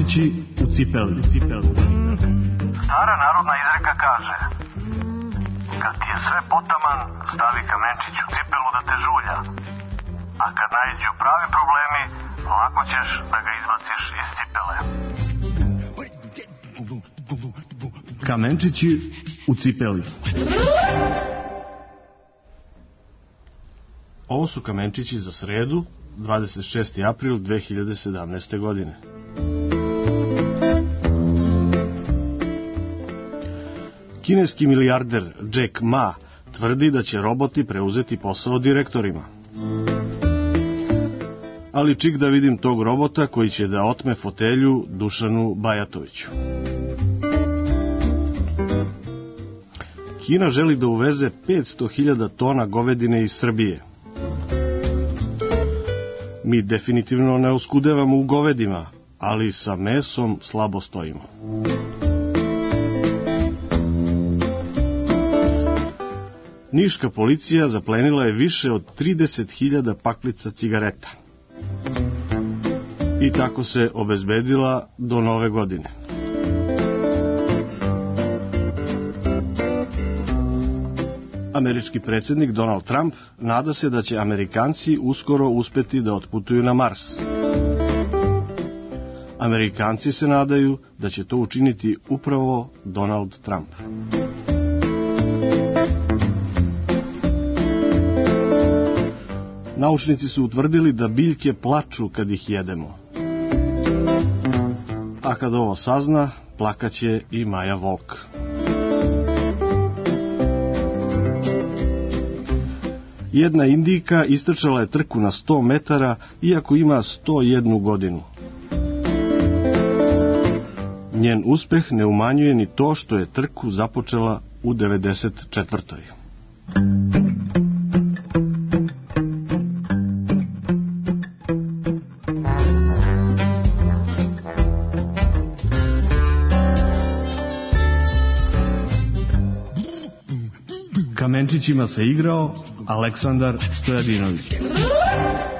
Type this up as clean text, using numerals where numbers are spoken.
Kamenčići u cipeli. Stara narodna izreka kaže: kad ti je sve potaman, stavi kamenčić u cipelu da te žulja. A kad naiđu pravi problemi, lako ćeš da ga izbaciš iz cipele. Kamenčići u cipeli. Ovo su kamenčići za sredu, 26. april 2017. godine. Kineski milijarder Jack Ma tvrdi da će roboti preuzeti posao direktorima. Ali čik da vidim tog robota koji će da otme fotelju Dušanu Bajatoviću. Kina želi da uveze 500.000 tona govedine iz Srbije. Mi definitivno ne oskudevamo u govedima, ali sa mesom slabo stojimo. Niška policija zaplenila je više od 30.000 paklica cigareta. I tako se obezbedila do nove godine. Američki predsjednik Donald Trump nada se da će Amerikanci uskoro uspeti da otputuju na Mars. Amerikanci se nadaju da će to učiniti upravo Donald Trump. Naučnici su utvrdili da biljke plaču kad ih jedemo. A kad ovo sazna, plakaće i Maja Volk. Jedna Indijka istrčala je trku na 100 metara, iako ima 101 godinu. Njen uspeh ne umanjuje ni to što je trku započela u 94. Kamenčićima se igrao Aleksandar Stojadinović.